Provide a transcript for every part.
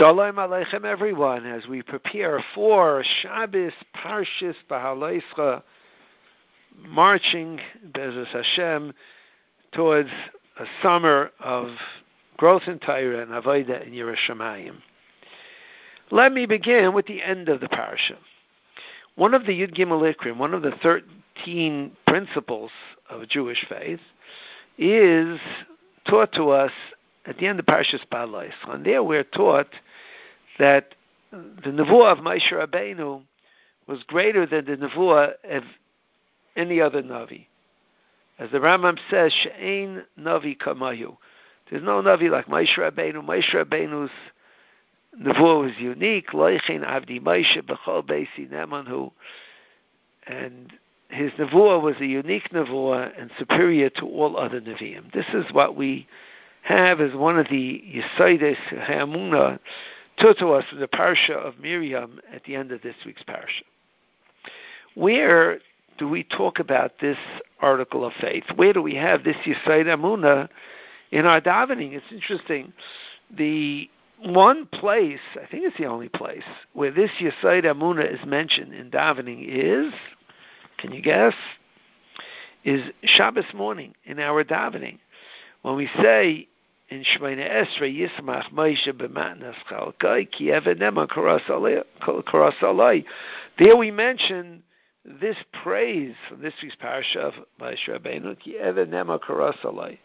Shalom Aleichem, everyone, as we prepare for Shabbos Parshas Beha'aloscha, marching, Be'ezus Hashem, towards a summer of growth in Torah and Avodah in Yerushalayim. Let me begin with the end of the parsha. One of the Yud Gimel Ikrim, one of the 13 principles of Jewish faith, is taught to us at the end of Parshas Beha'aloscha. And there we're taught that the Nevuah of Moshe Rabbeinu was greater than the Nevuah of any other Navi. As the Rambam says, She'ein Navi Kamayu. There's no Navi like Moshe Rabbeinu. Moshe Rabbeinu's Nevuah was unique. Loichin Avdi Moshe B'chol Beisi Nemanhu. And his Nevuah was a unique Nevuah and superior to all other Nevi'im. This is what we have as one of the Yesodis Ha'amunah taught to us from the Parsha of Miriam at the end of this week's Parsha. Where do we talk about this article of faith? Where do we have this Yesod Amunah in our davening? It's interesting. The one place, I think it's the only place, where this Yesod Amunah is mentioned in davening is, can you guess? Is Shabbos morning in our davening. When we say in Shemona Esrei, Yismach Moshe b'matnas chalkai ki even nema karas alai. There we mention this praise from this week's parasha of Moshe Rabbeinu, ki even nema karas alai.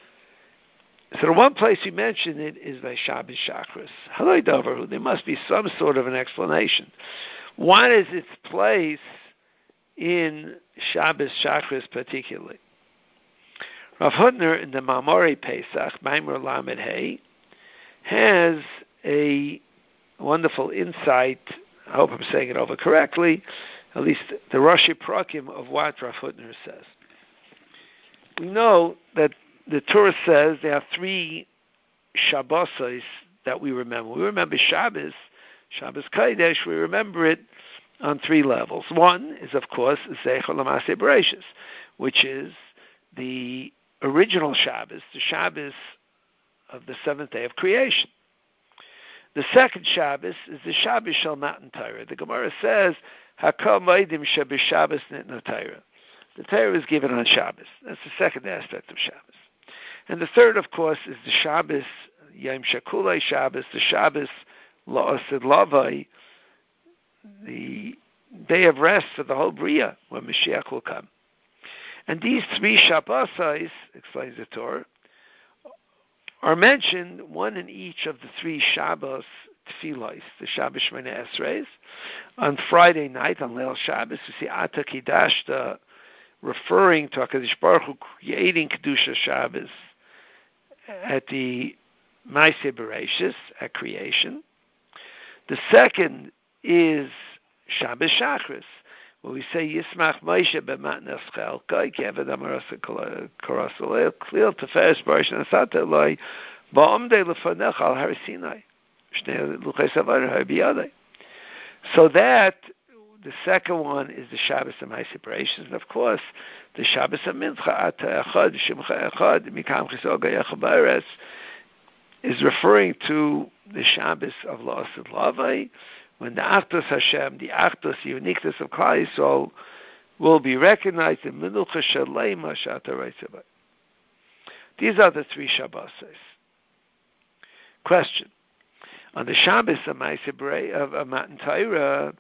So the one place we mention it is by Shabbos Shachris. Haloi davar, there must be some sort of an explanation. What is its place in Shabbos Shachris particularly? Rav Hutner in the Mamorei Pesach, Maimer Lamed Hey, has a wonderful insight. I hope I'm saying it over correctly, at least the Rashi Prakim of what Rav Hutner says. We know that the Torah says there are 3 Shabbosos that we remember. We remember Shabbos Kodesh, we remember it on 3 levels. One is, of course, Zecher L'Maaseh Bereishis, which is the original Shabbos, the Shabbos of the 7th day of creation. The second Shabbos is the Shabbos Shel Matan Torah. The Gemara says, Hakol Moedim Sheb'Shabbos Nitna Torah. The Torah is given on Shabbos. That's the second aspect of Shabbos. And the third, of course, is the Shabbos Yom Shekulei Shabbos, the Shabbos La'asid Lavai, the day of rest for the whole Bria, when Mashiach will come. And these 3 Shabbosos, explains the Torah, are mentioned, one in each of the 3 Shabbos Tfilos, the Shabbos Shemona Esrei. On Friday night, on Leil Shabbos, we see Ata Kidashta, referring to HaKadosh Baruch Hu creating Kedusha Shabbos at the Maaseh Bereishis, at creation. The second is Shabbos Shachris, where we say Yismach Moshe b'matnas chalkai ki even nema karas alai klil teferes barish nasata eloi ba'omdei lefanecha al har Sinai shnei luchei savarim har biyadei. So that the second one is the Shabbos of Maaseh Bereishis, and of course the Shabbos of Mincha Ata Echad Shimcha Echad Mikam Chisol Gayecha Ba'aretz is referring to the Shabbos of La'asid Lavai, when the Achdus Hashem, the Achdus, the uniqueness of Klal Yisrael, will be recognized in Menucha Shalema Shata Reitzavai. These are the 3 Shabbosos. Question: on the Shabbos of Maaseh Bereishis of Matan Torah,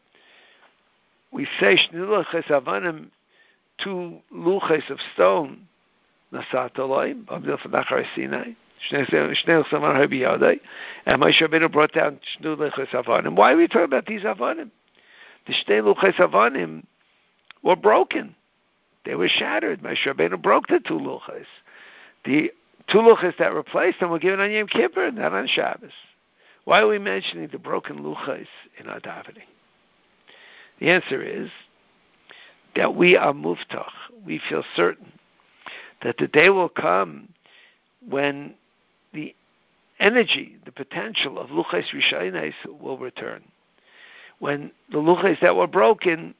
we say Shni Luchos Avanim, 2 luchos of stone, Nasat Elohim, B'Amdil Fadach Har Sinai. And Moshe Rabbeinu brought down Shnu Luchos Avanim. Why are we talking about these Avanim? The Shnei Luchos Avanim were broken. They were shattered. Moshe Rabbeinu broke the 2 luchos. The 2 luchos that replaced them were given on Yom Kippur, not on Shabbos. Why are we mentioning the broken luchos in our davening? The answer is that we are muftach. We feel certain that the day will come when the energy, the potential of Luchos Rishonos will return. When the Luchos that were broken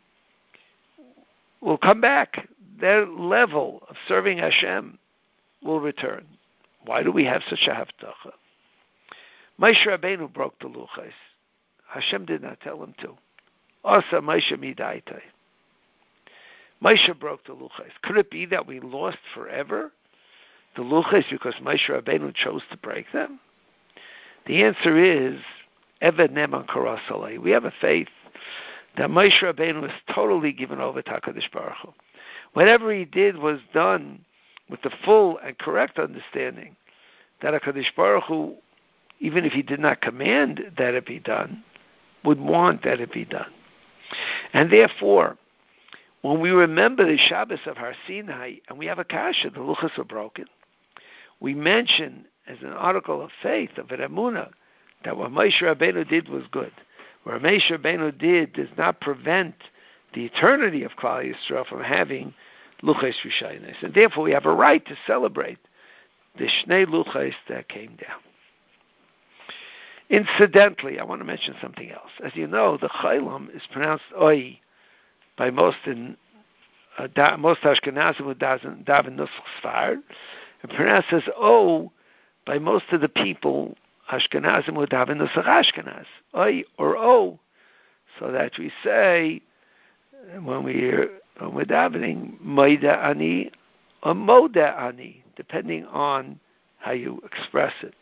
will come back, their level of serving Hashem will return. Why do we have such a haftacha? Moshe Rabbeinu broke the luchos. Hashem did not tell him to. Asa Moshe midaitai. Moshe broke the luchos. Could it be that we lost forever the luchos because Moshe Rabbeinu chose to break them? The answer is Eved Neman Karasalei. We have a faith that Moshe Rabbeinu was totally given over to HaKadosh Baruch Hu. Whatever he did was done with the full and correct understanding that HaKadosh Baruch Hu, even if he did not command that it be done, would want that it be done. And therefore, when we remember the Shabbos of Har Sinai and we have a kasha, the luchos are broken, we mention as an article of faith, of an emunah, that what Moshe Rabbeinu did was good. What Moshe Rabbeinu did does not prevent the eternity of Klal Yisrael from having luchos rishaynos, and therefore we have a right to celebrate the shnei luchos that came down. Incidentally, I want to mention something else. As you know, the chaylam is pronounced oi by most Ashkenazim who daven nusach sfard, and pronounced as o by most of the people Ashkenazim who daven nusach Ashkenaz, oi or o, so that we say when we're davening moida ani or moda ani, depending on how you express it.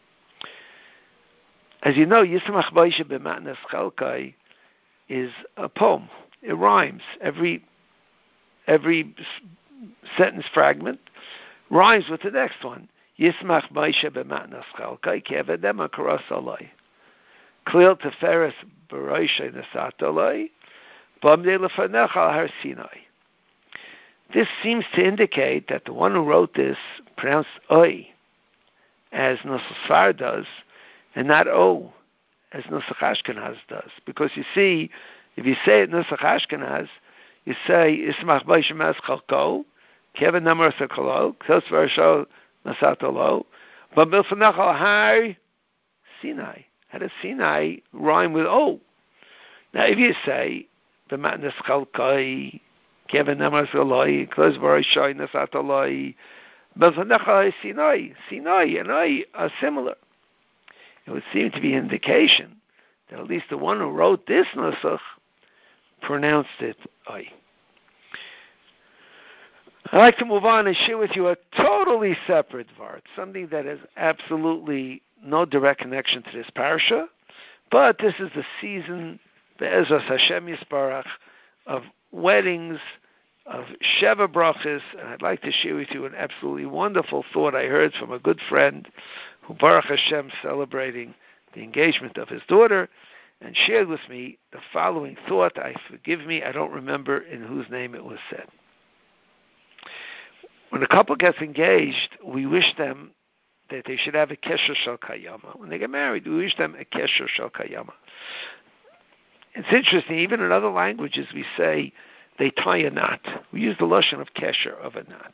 As you know, Yismach Moshe b'matnas chalkai is a poem. It rhymes. Every sentence fragment rhymes with the next one. Yismach Moshe b'matnas chalkai kevedem akaras alai. Klil teferes b'roishay nesat alai. B'amdei lefanecha al har Sinai. This seems to indicate that the one who wrote this pronounced oi, as Nusach Sfard does, and not o, as Nusach Ashkenaz does. Because you see, if you say it Nusach Ashkenaz, you say Ismach Moshe Mas Chalko, Kevin Namar Sakalo, Kos Varsho Nasatalo, but Milfanachal Har Sinai. How does Sinai rhyme with o? Now, if you say B'matnas Chalkai, Kevin Namar Saloi, Kos Varsho Nasataloi, Milfanachal Sinai, Sinai and I are similar. It would seem to be an indication that at least the one who wrote this nusach pronounced it oi. I'd like to move on and share with you a totally separate vart, something that has absolutely no direct connection to this parasha, but this is the season, Be'ezras Hashem Yisbarach, of weddings, of Sheva Brachas, and I'd like to share with you an absolutely wonderful thought I heard from a good friend who, Baruch Hashem, celebrating the engagement of his daughter, and shared with me the following thought. Forgive me, I don't remember in whose name it was said. When a couple gets engaged, we wish them that they should have a kesher shel kayama. When they get married, we wish them a kesher shel kayama. It's interesting, even in other languages we say they tie a knot. We use the lashon of kesher, of a knot.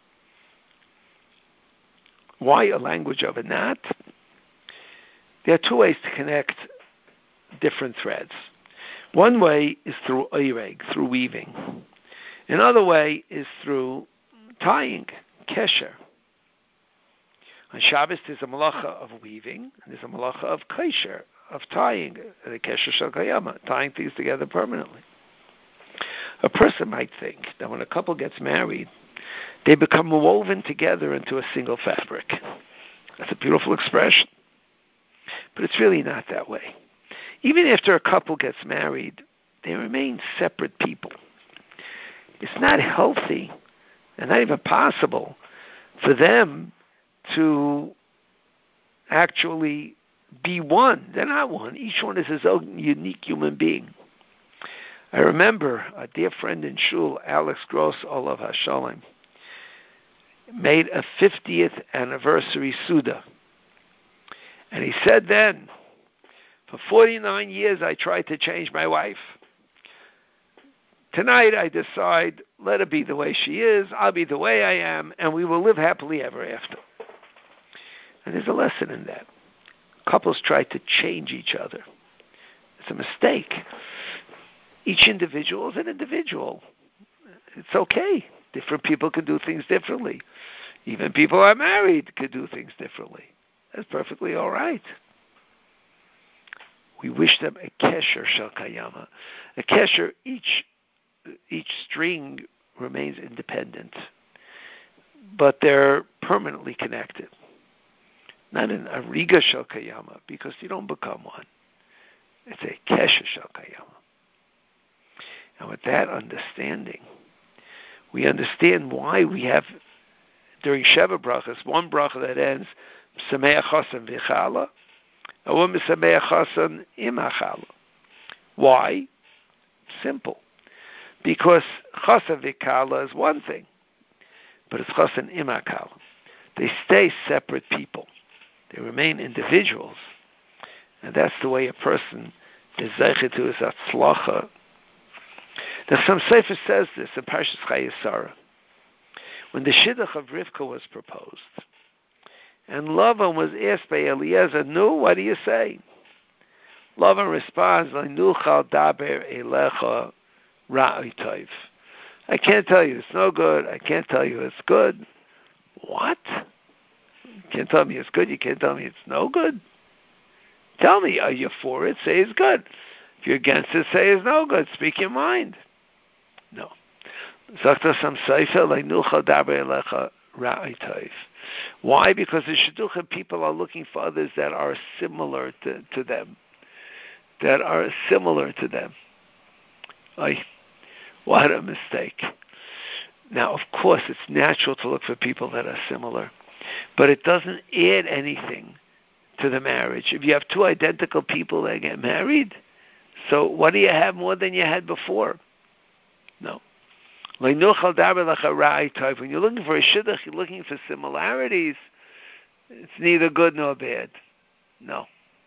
Why a language of a knot? There are two ways to connect different threads. One way is through oireg, through weaving. Another way is through tying, kesher. On Shabbos there's a malacha of weaving, and there's a malacha of kesher, of tying, the kesher shel kayama, tying things together permanently. A person might think that when a couple gets married, they become woven together into a single fabric. That's a beautiful expression. But it's really not that way. Even after a couple gets married, they remain separate people. It's not healthy and not even possible for them to actually be one. They're not one. Each one is his own unique human being. I remember a dear friend in Shul, Alex Gross, Olav Hashalom, made a 50th anniversary Suda. And he said then, for 49 years I tried to change my wife. Tonight I decide, let her be the way she is, I'll be the way I am, and we will live happily ever after. And there's a lesson in that. Couples try to change each other. It's a mistake. Each individual is an individual. It's okay. Different people can do things differently. Even people who are married could do things differently. That's perfectly all right. we wish them a kesher shel kayama. A kesher, each string remains independent, but they're permanently connected. Not an ariga shel kayama, because you don't become one. It's a kesher shel kayama. And with that understanding, we understand why we have, during Sheva brachas, one bracha that ends Sameach Chasan v'chala, and one Sameach Chasan im hachala. Why? Simple. Because Chasan v'chala is one thing, but it's Chasan im hachala. They stay separate people. They remain individuals. And that's the way a person is zeicher to his atzlacha. The Chassam Sofer says this in Parshas Chayei Sarah. When the Shidduch of Rivka was proposed, and Lavan was asked by Eliezer, "No, what do you say?" Lavan responds, "Nuchal daber elecha ra'oi tov." I can't tell you it's no good. I can't tell you it's good. What? You can't tell me it's good. You can't tell me it's no good. Tell me, are you for it? Say it's good. If you're against it, say it's no good. Speak your mind. No. Why? Because the shidduchim people are looking for others that are similar to them. That are similar to them. What a mistake. Now, of course, it's natural to look for people that are similar, but it doesn't add anything to the marriage. If you have two identical people that get married, so what do you have more than you had before? No. When you're looking for a shidduch, you're looking for similarities. It's neither good nor bad. No.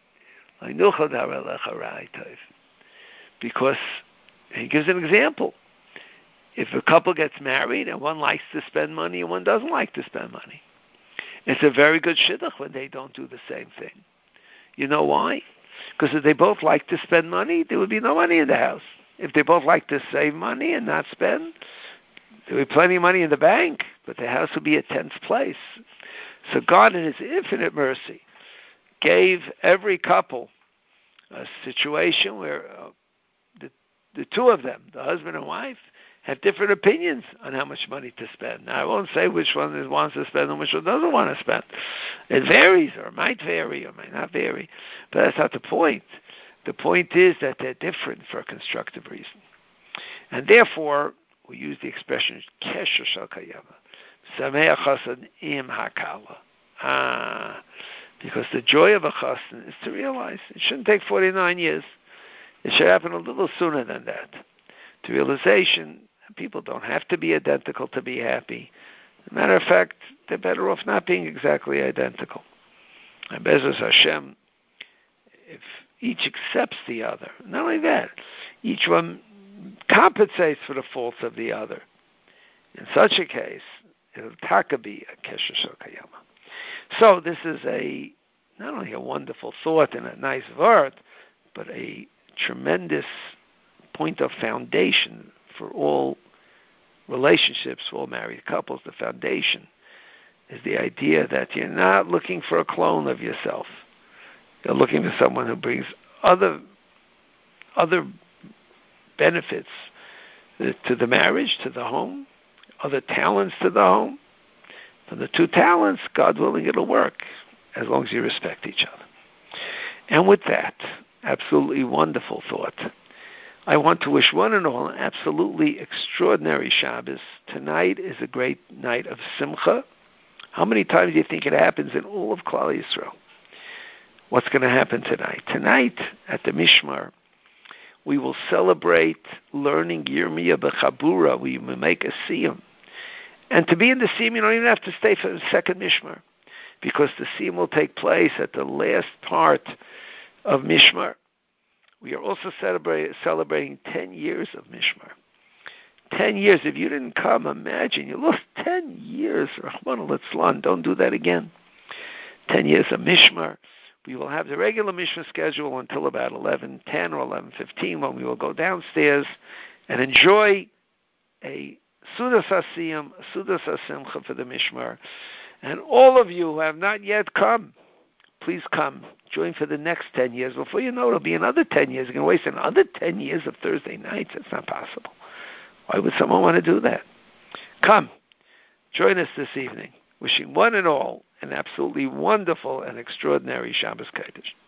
Because he gives an example. If a couple gets married and one likes to spend money and one doesn't like to spend money, it's a very good shidduch when they don't do the same thing. You know why? Because if they both like to spend money, there would be no money in the house. If they both like to save money and not spend, there would be plenty of money in the bank, but the house would be a tense place. So God, in His infinite mercy, gave every couple a situation where the two of them, the husband and wife, have different opinions on how much money to spend. Now, I won't say which one wants to spend and which one doesn't want to spend. It varies, or it might vary, or it might not vary. But that's not the point. The point is that they're different for a constructive reason. And therefore, we use the expression, Kesher Shel Kayama, Sameach Chasan im Hakala. Because the joy of a Chasan is to realize it shouldn't take 49 years. It should happen a little sooner than that. To realization, people don't have to be identical to be happy. As a matter of fact, they're better off not being exactly identical. And Be'ezus Hashem, if each accepts the other, not only that, each one compensates for the faults of the other. In such a case, it'll taka be a kesher shel kayama. So this is not only a wonderful thought and a nice word, but a tremendous point of foundation for all relationships, for all married couples. The foundation is the idea that you're not looking for a clone of yourself. You're looking for someone who brings other benefits to the marriage, to the home, other talents to the home. From the two talents, God willing, it'll work, as long as you respect each other. And with that absolutely wonderful thought, I want to wish one and all an absolutely extraordinary Shabbos. Tonight is a great night of Simcha. How many times do you think it happens in all of Klal Yisrael? What's going to happen tonight? Tonight, at the Mishmar, we will celebrate learning Yirmiyah B'Chabura. We will make a siyum. And to be in the siyum, you don't even have to stay for the second Mishmar, because the siyum will take place at the last part of Mishmar. We are also celebrating 10 years of Mishmar. 10 years. If you didn't come, imagine. You lost 10 years. Rahman al-Itzlan. Don't do that again. 10 years of Mishmar. We will have the regular Mishmar schedule until about 11:10 or 11:15, when we will go downstairs and enjoy a Sudas HaSiyum, Sudas HaSimcha for the Mishmar. And all of you who have not yet come, please come. Join for the next 10 years. Before you know it, it'll be another 10 years. You're going to waste another 10 years of Thursday nights. That's not possible. Why would someone want to do that? Come. Join us this evening. Wishing one and all an absolutely wonderful and extraordinary Shabbos Kodesh.